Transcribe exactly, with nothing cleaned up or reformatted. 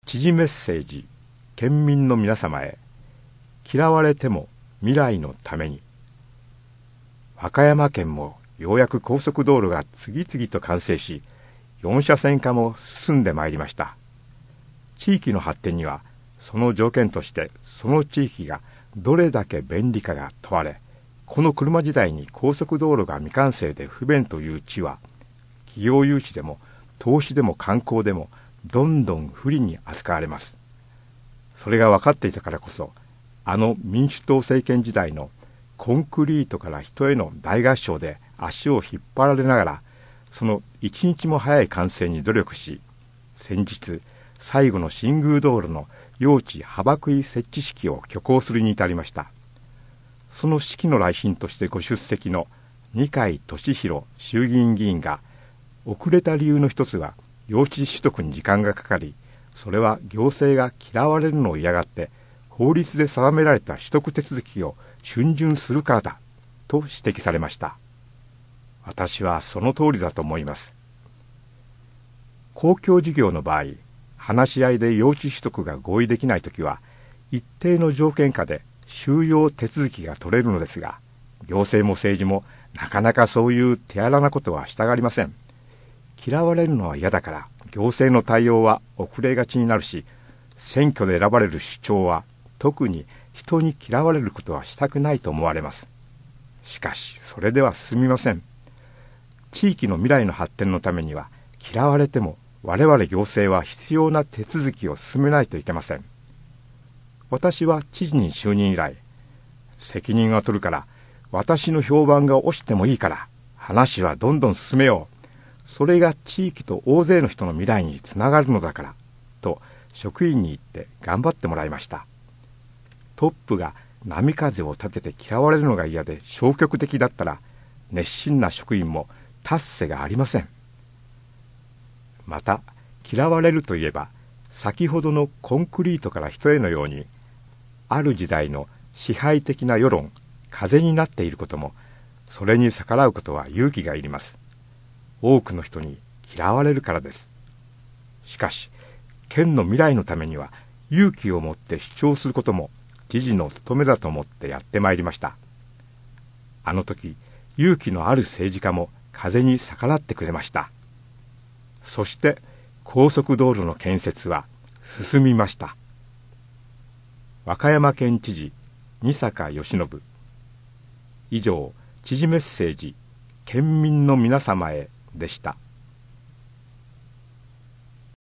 知事メッセージ、県民の皆様へ。嫌われても未来のために。和歌山県もようやく高速道路が次々と完成し、よん車線化も進んでまいりました。地域の発展には、その条件としてその地域がどれだけ便利かが問われ、この車時代に高速道路が未完成で不便という地は、企業誘致でも投資でも観光でもどんどん不利に扱われます。それが分かっていたからこそ、あの民主党政権時代のコンクリートから人への大合唱で足を引っ張られながら、その一日も早い完成に努力し、先日最後の新宮道路の用地幅食い設置式を挙行するに至りました。その式の来賓としてご出席の二階俊博衆議院議員が、遅れた理由の一つは用地取得に時間がかかり、それは行政が嫌われるのを嫌がって法律で定められた取得手続きを逡巡するからだと指摘されました。私はその通りだと思います。公共事業の場合、話し合いで用地取得が合意できないときは、一定の条件下で収容手続きが取れるのですが、行政も政治もなかなかそういう手荒なことはしたがりません。嫌われるのは嫌だから、行政の対応は遅れがちになるし、選挙で選ばれる首長は特に人に嫌われることはしたくないと思われます。しかし、それでは進みません。地域の未来の発展のためには、嫌われても我々行政は必要な手続きを進めないといけません。私は知事に就任以来、責任は取るから、私の評判が落ちてもいいから、話はどんどん進めよう。それが地域と大勢の人の未来につながるのだから、と職員に言って頑張ってもらいました。トップが波風を立てて嫌われるのが嫌で消極的だったら、熱心な職員も達成がありません。また、嫌われるといえば、先ほどのコンクリートから人へのように、ある時代の支配的な世論、風になっていることも、それに逆らうことは勇気がいります。多くの人に嫌われるからです。しかし、県の未来のためには勇気を持って主張することも知事の務めだと思ってやってまいりました。あの時、勇気のある政治家も風に逆らってくれました。そして高速道路の建設は進みました。和歌山県知事二坂義信。以上、知事メッセージ県民の皆様へでした。